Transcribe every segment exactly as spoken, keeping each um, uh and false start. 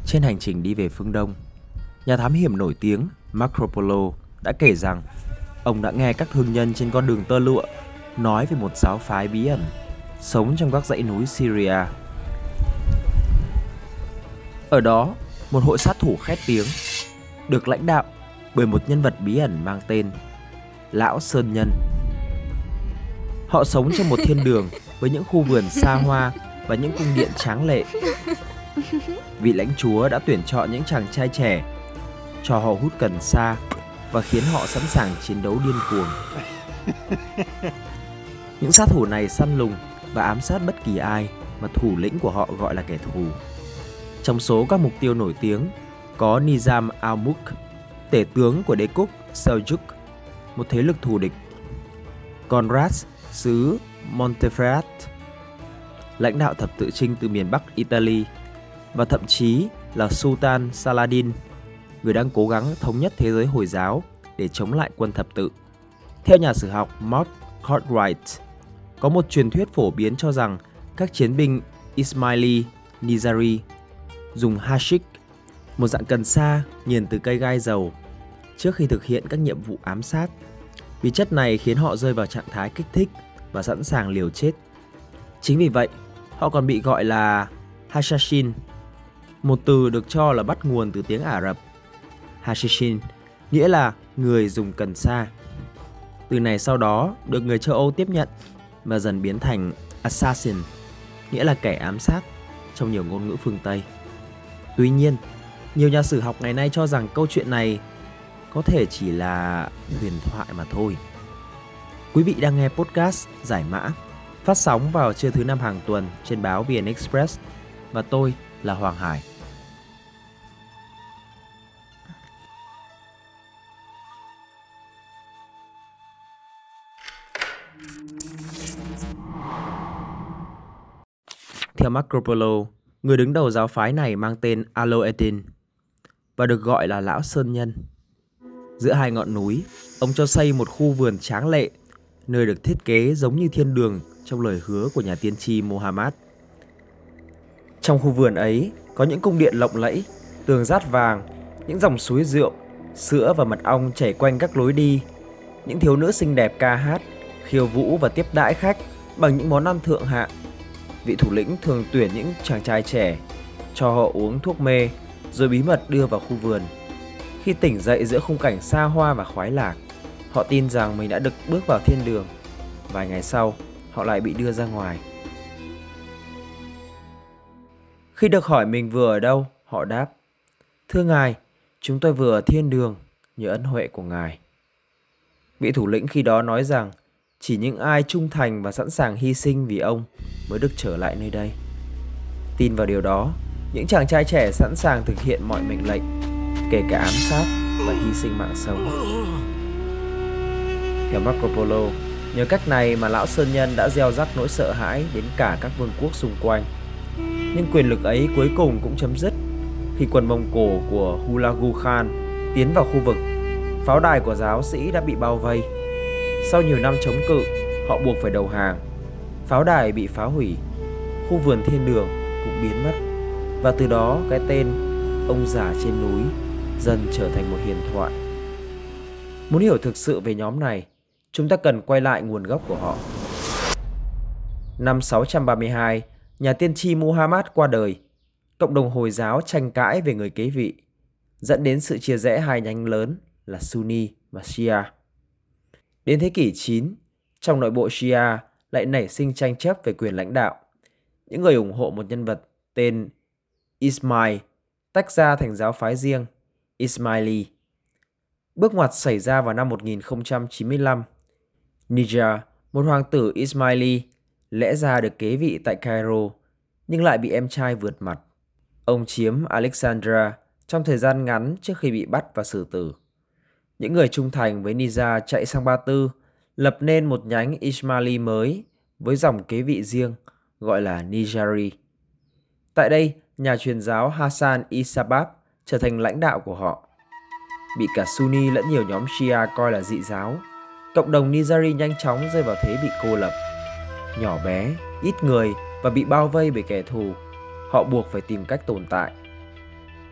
Trên hành trình đi về phương Đông, nhà thám hiểm nổi tiếng Marco Polo đã kể rằng ông đã nghe các thương nhân trên con đường tơ lụa nói về một giáo phái bí ẩn sống trong các dãy núi Syria. Ở đó, một hội sát thủ khét tiếng được lãnh đạo bởi một nhân vật bí ẩn mang tên Lão Sơn Nhân. Họ sống trong một thiên đường với những khu vườn xa hoa và những cung điện tráng lệ. Vị lãnh chúa đã tuyển chọn những chàng trai trẻ, cho họ hút cần sa và khiến họ sẵn sàng chiến đấu điên cuồng. Những sát thủ này săn lùng và ám sát bất kỳ ai mà thủ lĩnh của họ gọi là kẻ thù. Trong số các mục tiêu nổi tiếng có Nizam al-Mulk, tể tướng của đế quốc Seljuk, một thế lực thù địch, Conrad xứ Monteferrat, lãnh đạo thập tự chinh từ miền Bắc Italy, và thậm chí là Sultan Saladin, người đang cố gắng thống nhất thế giới Hồi giáo để chống lại quân thập tự. Theo nhà sử học Mark Cartwright, có một truyền thuyết phổ biến cho rằng các chiến binh Ismaili Nizari dùng hashish, một dạng cần sa nghiền từ cây gai dầu, trước khi thực hiện các nhiệm vụ ám sát, vì chất này khiến họ rơi vào trạng thái kích thích và sẵn sàng liều chết. Chính vì vậy, họ còn bị gọi là Hashashin, một từ được cho là bắt nguồn từ tiếng Ả Rập. Hashishin nghĩa là người dùng cần sa. Từ này sau đó được người châu Âu tiếp nhận và dần biến thành assassin, nghĩa là kẻ ám sát trong nhiều ngôn ngữ phương Tây. Tuy nhiên, nhiều nhà sử học ngày nay cho rằng câu chuyện này có thể chỉ là huyền thoại mà thôi. Quý vị đang nghe podcast Giải Mã, phát sóng vào trưa thứ năm hàng tuần trên báo vê en Express, và tôi là Hoàng Hải. Theo Marco Polo, người đứng đầu giáo phái này mang tên Alaeddin và được gọi là Lão Sơn Nhân. Giữa hai ngọn núi, ông cho xây một khu vườn tráng lệ, nơi được thiết kế giống như thiên đường trong lời hứa của nhà tiên tri Muhammad. Trong khu vườn ấy có những cung điện lộng lẫy, tường dát vàng, những dòng suối rượu, sữa và mật ong chảy quanh các lối đi. Những thiếu nữ xinh đẹp ca hát, khiêu vũ và tiếp đãi khách bằng những món ăn thượng hạng. Vị thủ lĩnh thường tuyển những chàng trai trẻ, cho họ uống thuốc mê, rồi bí mật đưa vào khu vườn. Khi tỉnh dậy giữa khung cảnh xa hoa và khoái lạc, họ tin rằng mình đã được bước vào thiên đường. Vài ngày sau, họ lại bị đưa ra ngoài. Khi được hỏi mình vừa ở đâu, họ đáp: "Thưa Ngài, chúng tôi vừa ở thiên đường, nhờ ân huệ của Ngài." Vị thủ lĩnh khi đó nói rằng chỉ những ai trung thành và sẵn sàng hy sinh vì ông mới được trở lại nơi đây. Tin vào điều đó, những chàng trai trẻ sẵn sàng thực hiện mọi mệnh lệnh, kể cả ám sát và hy sinh mạng sống. Theo Marco Polo, nhờ cách này mà Lão Sơn Nhân đã gieo rắc nỗi sợ hãi đến cả các vương quốc xung quanh. Nhưng quyền lực ấy cuối cùng cũng chấm dứt khi quân Mông Cổ của Hulagu Khan tiến vào khu vực. Pháo đài của giáo sĩ đã bị bao vây. Sau nhiều năm chống cự, họ buộc phải đầu hàng. Pháo đài bị phá hủy, khu vườn thiên đường cũng biến mất, và từ đó cái tên ông già trên núi dần trở thành một huyền thoại. Muốn hiểu thực sự về nhóm này, chúng ta cần quay lại nguồn gốc của họ. Năm sáu trăm ba mươi hai, nhà tiên tri Muhammad qua đời. Cộng đồng Hồi giáo tranh cãi về người kế vị, dẫn đến sự chia rẽ hai nhánh lớn là Sunni và Shia. Đến thế kỷ chín, trong nội bộ Shia lại nảy sinh tranh chấp về quyền lãnh đạo. Những người ủng hộ một nhân vật tên Ismail tách ra thành giáo phái riêng, Ismaili. Bước ngoặt xảy ra vào năm một nghìn không trăm chín mươi lăm. Nijar, một hoàng tử Ismaili, lẽ ra được kế vị tại Cairo, nhưng lại bị em trai vượt mặt. Ông chiếm Alexandria trong thời gian ngắn trước khi bị bắt và xử tử. Những người trung thành với Nijar chạy sang Ba Tư, lập nên một nhánh Ismaili mới với dòng kế vị riêng gọi là Nijari. Tại đây, nhà truyền giáo Hassan Isabab trở thành lãnh đạo của họ. Bị cả Sunni lẫn nhiều nhóm Shia coi là dị giáo, cộng đồng Nijari nhanh chóng rơi vào thế bị cô lập. Nhỏ bé, ít người và bị bao vây bởi kẻ thù, họ buộc phải tìm cách tồn tại.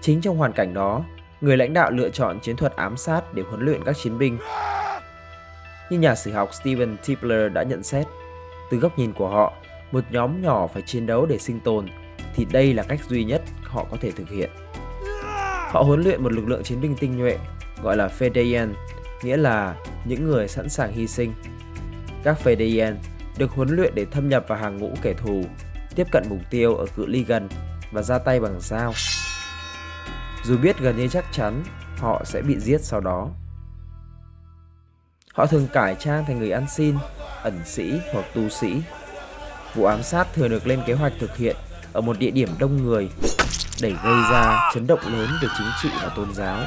Chính trong hoàn cảnh đó, người lãnh đạo lựa chọn chiến thuật ám sát để huấn luyện các chiến binh. Như nhà sử học Steven Tipler đã nhận xét, từ góc nhìn của họ, một nhóm nhỏ phải chiến đấu để sinh tồn thì đây là cách duy nhất họ có thể thực hiện. Họ huấn luyện một lực lượng chiến binh tinh nhuệ gọi là Fedayeen, nghĩa là những người sẵn sàng hy sinh. Các Fedayeen được huấn luyện để thâm nhập vào hàng ngũ kẻ thù, tiếp cận mục tiêu ở cự ly gần và ra tay bằng dao. Dù biết gần như chắc chắn họ sẽ bị giết sau đó. Họ thường cải trang thành người ăn xin, ẩn sĩ hoặc tu sĩ. Vụ ám sát thường được lên kế hoạch thực hiện ở một địa điểm đông người để gây ra chấn động lớn về chính trị và tôn giáo.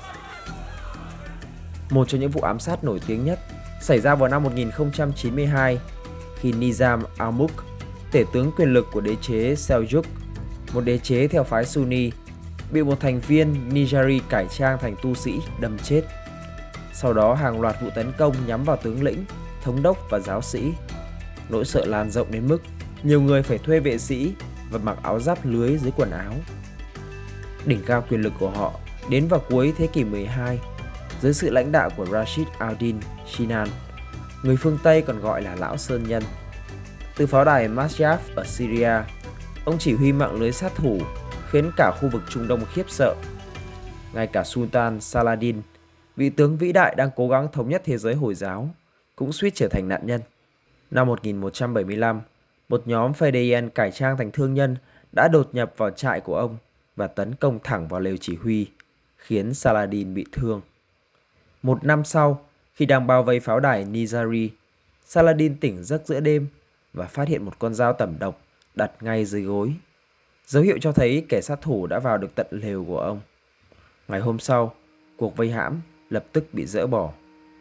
Một trong những vụ ám sát nổi tiếng nhất xảy ra vào năm một nghìn không trăm chín mươi hai khi Nizam al-Mulk, tể tướng quyền lực của đế chế Seljuk, một đế chế theo phái Sunni, bị một thành viên Nizari cải trang thành tu sĩ đâm chết. Sau đó hàng loạt vụ tấn công nhắm vào tướng lĩnh, thống đốc và giáo sĩ. Nỗi sợ lan rộng đến mức nhiều người phải thuê vệ sĩ và mặc áo giáp lưới dưới quần áo. Đỉnh cao quyền lực của họ đến vào cuối thế kỷ mười hai dưới sự lãnh đạo của Rashid al-Din Shinan, người phương Tây còn gọi là Lão Sơn Nhân. Từ pháo đài Masyaf ở Syria, ông chỉ huy mạng lưới sát thủ khiến cả khu vực Trung Đông khiếp sợ. Ngay cả Sultan Saladin, vị tướng vĩ đại đang cố gắng thống nhất thế giới Hồi giáo, cũng suýt trở thành nạn nhân. Năm một nghìn một trăm bảy mươi lăm, một nhóm Fedayeen cải trang thành thương nhân đã đột nhập vào trại của ông và tấn công thẳng vào lều chỉ huy, khiến Saladin bị thương. Một năm sau, khi đang bao vây pháo đài Nizari, Saladin tỉnh giấc giữa đêm và phát hiện một con dao tẩm độc đặt ngay dưới gối. Dấu hiệu cho thấy kẻ sát thủ đã vào được tận lều của ông. Ngày hôm sau, cuộc vây hãm lập tức bị dỡ bỏ.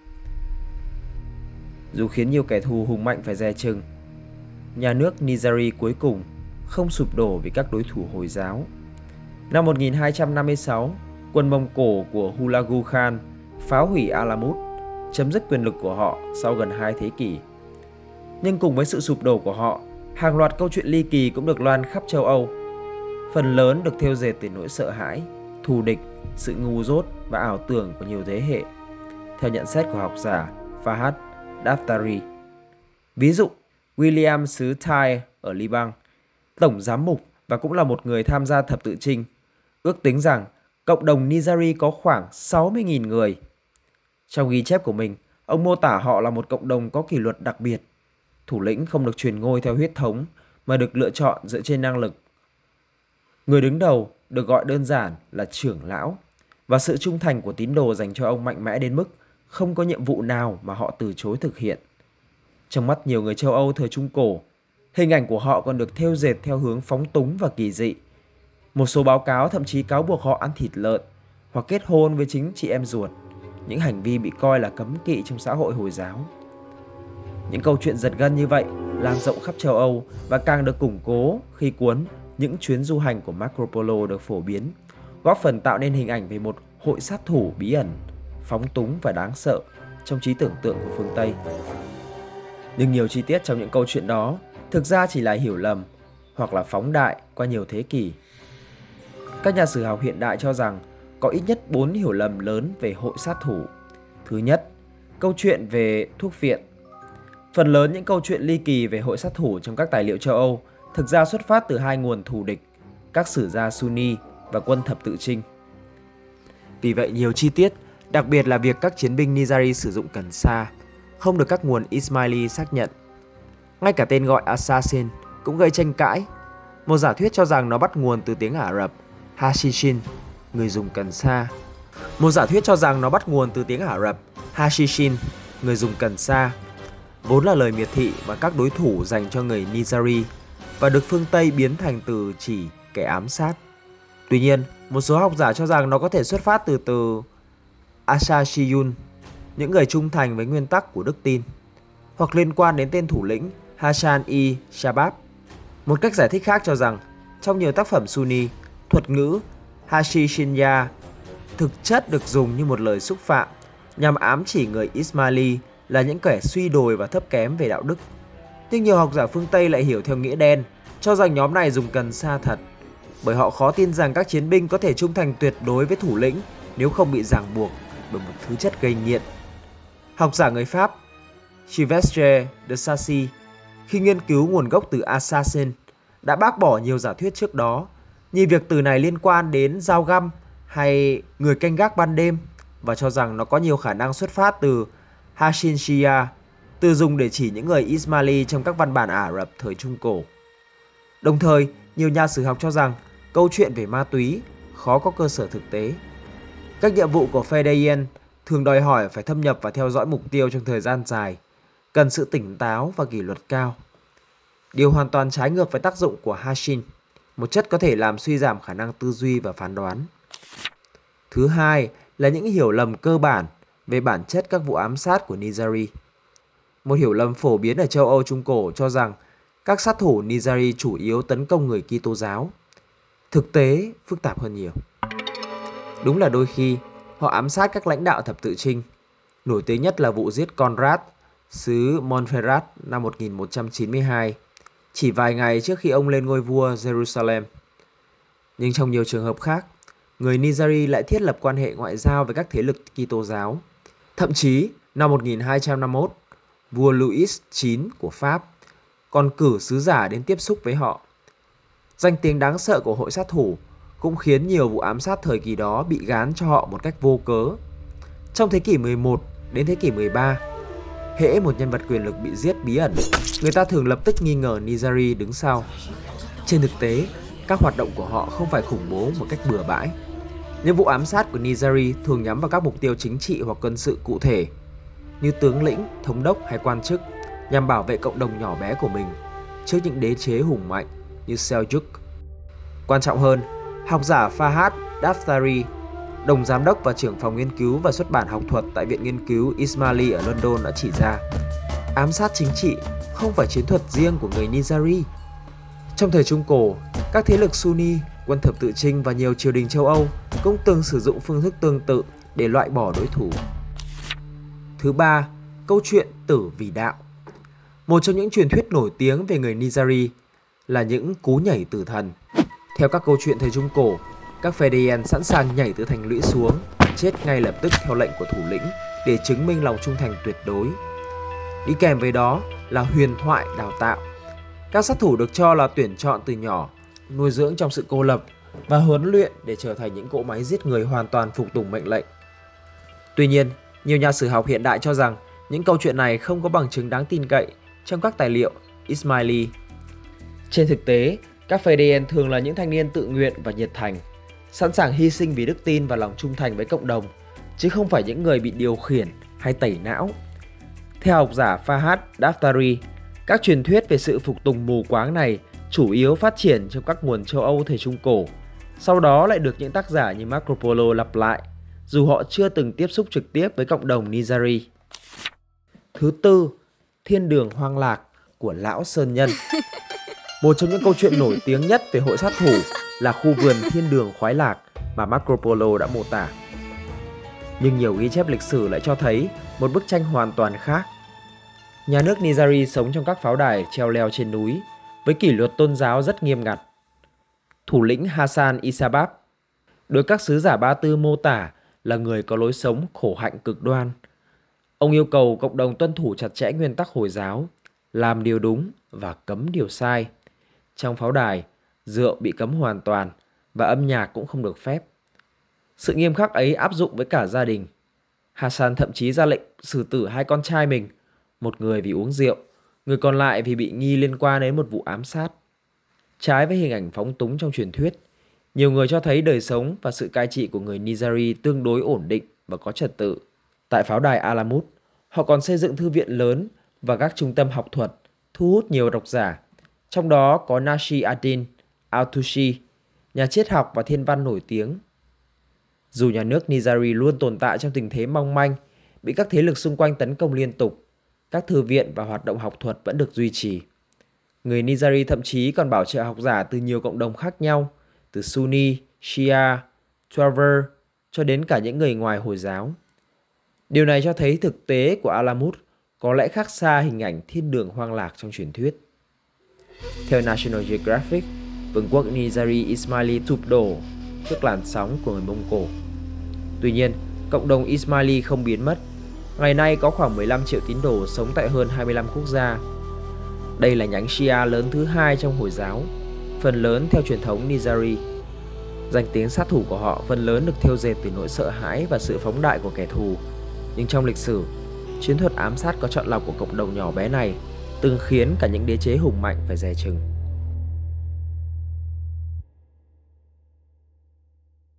Dù khiến nhiều kẻ thù hùng mạnh phải dè chừng, nhà nước Nizari cuối cùng không sụp đổ vì các đối thủ Hồi giáo. Năm một nghìn hai trăm năm mươi sáu, quân Mông Cổ của Hulagu Khan phá hủy Alamut, chấm dứt quyền lực của họ sau gần hai thế kỷ. Nhưng cùng với sự sụp đổ của họ, hàng loạt câu chuyện ly kỳ cũng được loan khắp châu Âu. Phần lớn được thêu dệt từ nỗi sợ hãi, thù địch, sự ngu dốt và ảo tưởng của nhiều thế hệ, theo nhận xét của học giả Fahad Daftari. Ví dụ, William xứ Tyre ở Liban, tổng giám mục và cũng là một người tham gia thập tự chinh, ước tính rằng cộng đồng Nizari có khoảng sáu mươi nghìn người. Trong ghi chép của mình, ông mô tả họ là một cộng đồng có kỷ luật đặc biệt. Thủ lĩnh không được truyền ngôi theo huyết thống mà được lựa chọn dựa trên năng lực. Người đứng đầu được gọi đơn giản là trưởng lão, và sự trung thành của tín đồ dành cho ông mạnh mẽ đến mức không có nhiệm vụ nào mà họ từ chối thực hiện. Trong mắt nhiều người châu Âu thời Trung Cổ, hình ảnh của họ còn được thêu dệt theo hướng phóng túng và kỳ dị. Một số báo cáo thậm chí cáo buộc họ ăn thịt lợn hoặc kết hôn với chính chị em ruột, những hành vi bị coi là cấm kỵ trong xã hội Hồi giáo. Những câu chuyện giật gân như vậy lan rộng khắp châu Âu và càng được củng cố khi cuốn Những chuyến du hành của Marco Polo được phổ biến, góp phần tạo nên hình ảnh về một hội sát thủ bí ẩn, phóng túng và đáng sợ trong trí tưởng tượng của phương Tây. Nhưng nhiều chi tiết trong những câu chuyện đó thực ra chỉ là hiểu lầm hoặc là phóng đại qua nhiều thế kỷ. Các nhà sử học hiện đại cho rằng có ít nhất bốn hiểu lầm lớn về hội sát thủ. Thứ nhất, câu chuyện về thuốc viện. Phần lớn những câu chuyện ly kỳ về hội sát thủ trong các tài liệu châu Âu thực ra xuất phát từ hai nguồn thù địch, các sử gia Sunni và quân thập tự chinh. Vì vậy nhiều chi tiết, đặc biệt là việc các chiến binh Nizari sử dụng cần sa, không được các nguồn Ismaili xác nhận. Ngay cả tên gọi assassin cũng gây tranh cãi. Một giả thuyết cho rằng nó bắt nguồn từ tiếng Ả Rập Hashishin, người dùng cần sa. Một giả thuyết cho rằng nó bắt nguồn từ tiếng Ả Rập Hashishin, người dùng cần sa, vốn là lời miệt thị mà các đối thủ dành cho người Nizari và được phương Tây biến thành từ chỉ kẻ ám sát. Tuy nhiên, một số học giả cho rằng nó có thể xuất phát từ từ Asashiyun, những người trung thành với nguyên tắc của đức tin, hoặc liên quan đến tên thủ lĩnh Hassan-i-Shabab. Một cách giải thích khác cho rằng, trong nhiều tác phẩm Sunni, thuật ngữ Hashishinya thực chất được dùng như một lời xúc phạm nhằm ám chỉ người Ismaili là những kẻ suy đồi và thấp kém về đạo đức. Nhưng nhiều học giả phương Tây lại hiểu theo nghĩa đen, cho rằng nhóm này dùng cần sa thật. bởi họ khó tin rằng các chiến binh có thể trung thành tuyệt đối với thủ lĩnh nếu không bị ràng buộc bởi một thứ chất gây nghiện. Học giả người Pháp Sylvestre de Sacy khi nghiên cứu nguồn gốc từ assassin đã bác bỏ nhiều giả thuyết trước đó, như việc từ này liên quan đến dao găm hay người canh gác ban đêm, và cho rằng nó có nhiều khả năng xuất phát từ Hashin Shia, từ dùng để chỉ những người Ismaili trong các văn bản Ả Rập thời Trung Cổ. Đồng thời, nhiều nhà sử học cho rằng câu chuyện về ma túy khó có cơ sở thực tế. Các nhiệm vụ của Fedayeen thường đòi hỏi phải thâm nhập và theo dõi mục tiêu trong thời gian dài, cần sự tỉnh táo và kỷ luật cao. Điều hoàn toàn trái ngược với tác dụng của Hashin, một chất có thể làm suy giảm khả năng tư duy và phán đoán. Thứ hai là những hiểu lầm cơ bản về bản chất các vụ ám sát của Nizari. Một hiểu lầm phổ biến ở châu Âu Trung Cổ cho rằng các sát thủ Nizari chủ yếu tấn công người Kitô giáo. Thực tế phức tạp hơn nhiều. Đúng là đôi khi họ ám sát các lãnh đạo thập tự chinh. Nổi tiếng nhất là vụ giết Conrad, xứ Montferrat năm một nghìn một trăm chín mươi hai, chỉ vài ngày trước khi ông lên ngôi vua Jerusalem. Nhưng trong nhiều trường hợp khác, người Nizari lại thiết lập quan hệ ngoại giao với các thế lực Kitô giáo. Thậm chí, năm một nghìn hai trăm năm mươi mốt, vua Louis đệ chín của Pháp còn cử sứ giả đến tiếp xúc với họ. Danh tiếng đáng sợ của hội sát thủ cũng khiến nhiều vụ ám sát thời kỳ đó bị gán cho họ một cách vô cớ. Trong thế kỷ mười một đến thế kỷ mười ba, hễ một nhân vật quyền lực bị giết bí ẩn, người ta thường lập tức nghi ngờ Nizari đứng sau. Trên thực tế, các hoạt động của họ không phải khủng bố một cách bừa bãi. Những vụ ám sát của Nizari thường nhắm vào các mục tiêu chính trị hoặc quân sự cụ thể, như tướng lĩnh, thống đốc hay quan chức, nhằm bảo vệ cộng đồng nhỏ bé của mình trước những đế chế hùng mạnh như Seljuk. Quan trọng hơn, học giả Fahad Daftari, đồng giám đốc và trưởng phòng nghiên cứu và xuất bản học thuật tại Viện Nghiên cứu Ismaili ở London đã chỉ ra, ám sát chính trị không phải chiến thuật riêng của người Nizari. Trong thời Trung Cổ, các thế lực Sunni, quân thập tự chinh và nhiều triều đình châu Âu cũng từng sử dụng phương thức tương tự để loại bỏ đối thủ. Thứ ba, câu chuyện tử vì đạo. Một trong những truyền thuyết nổi tiếng về người Nizari là những cú nhảy tử thần. Theo các câu chuyện thời Trung Cổ, các Fedayeen sẵn sàng nhảy từ thành lũy xuống, chết ngay lập tức theo lệnh của thủ lĩnh để chứng minh lòng trung thành tuyệt đối. Đi kèm với đó là huyền thoại đào tạo. Các sát thủ được cho là tuyển chọn từ nhỏ, nuôi dưỡng trong sự cô lập và huấn luyện để trở thành những cỗ máy giết người hoàn toàn phục tùng mệnh lệnh. Tuy nhiên, nhiều nhà sử học hiện đại cho rằng những câu chuyện này không có bằng chứng đáng tin cậy trong các tài liệu Ismaili. Trên thực tế, các Fedayeen thường là những thanh niên tự nguyện và nhiệt thành, sẵn sàng hy sinh vì đức tin và lòng trung thành với cộng đồng, chứ không phải những người bị điều khiển hay tẩy não. Theo học giả Fahad Daftari, các truyền thuyết về sự phục tùng mù quáng này chủ yếu phát triển trong các nguồn châu Âu thời Trung Cổ, sau đó lại được những tác giả như Marco Polo lặp lại, dù họ chưa từng tiếp xúc trực tiếp với cộng đồng Nizari. Thứ tư, thiên đường hoang lạc của Lão Sơn Nhân. Một trong những câu chuyện nổi tiếng nhất về hội sát thủ là khu vườn thiên đường khoái lạc mà Marco Polo đã mô tả. Nhưng nhiều ghi chép lịch sử lại cho thấy một bức tranh hoàn toàn khác. Nhà nước Nizari sống trong các pháo đài treo leo trên núi, với kỷ luật tôn giáo rất nghiêm ngặt. Thủ lĩnh Hassan Isabab được các sứ giả Ba Tư mô tả là người có lối sống khổ hạnh cực đoan. Ông yêu cầu cộng đồng tuân thủ chặt chẽ nguyên tắc Hồi giáo, làm điều đúng và cấm điều sai. Trong pháo đài, rượu bị cấm hoàn toàn và âm nhạc cũng không được phép. Sự nghiêm khắc ấy áp dụng với cả gia đình. Hassan thậm chí ra lệnh xử tử hai con trai mình, một người vì uống rượu, người còn lại vì bị nghi liên quan đến một vụ ám sát. Trái với hình ảnh phóng túng trong truyền thuyết, nhiều người cho thấy đời sống và sự cai trị của người Nizari tương đối ổn định và có trật tự. Tại pháo đài Alamut, họ còn xây dựng thư viện lớn và các trung tâm học thuật, thu hút nhiều độc giả, trong đó có Nasir ad-Din al-Tusi, nhà triết học và thiên văn nổi tiếng. Dù nhà nước Nizari luôn tồn tại trong tình thế mong manh, bị các thế lực xung quanh tấn công liên tục, các thư viện và hoạt động học thuật vẫn được duy trì. Người Nizari thậm chí còn bảo trợ học giả từ nhiều cộng đồng khác nhau, từ Sunni, Shia, Traver cho đến cả những người ngoài Hồi giáo. Điều này cho thấy thực tế của Alamut có lẽ khác xa hình ảnh thiên đường hoang lạc trong truyền thuyết. Theo National Geographic, vương quốc Nizari Ismaili sụp đổ trước làn sóng của người Mông Cổ. Tuy nhiên, cộng đồng Ismaili không biến mất. Ngày nay có khoảng mười lăm triệu tín đồ sống tại hơn hai mươi lăm quốc gia. Đây là nhánh Shia lớn thứ hai trong Hồi giáo, phần lớn theo truyền thống Nizari. Danh tiếng sát thủ của họ phần lớn được thêu dệt từ nỗi sợ hãi và sự phóng đại của kẻ thù. Nhưng trong lịch sử, chiến thuật ám sát có chọn lọc của cộng đồng nhỏ bé này từng khiến cả những đế chế hùng mạnh phải dè chừng.